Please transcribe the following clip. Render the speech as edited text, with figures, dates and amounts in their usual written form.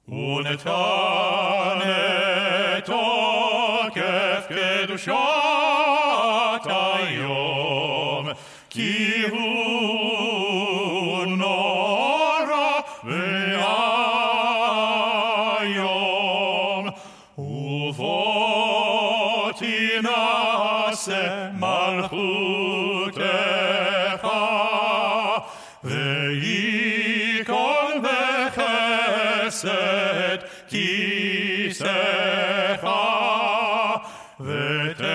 ונתן תוקף קדושת היום, כי הוא נורא ואיום. ובוא תינשא מלכותך, וייכון בחסד כיסאך, ותן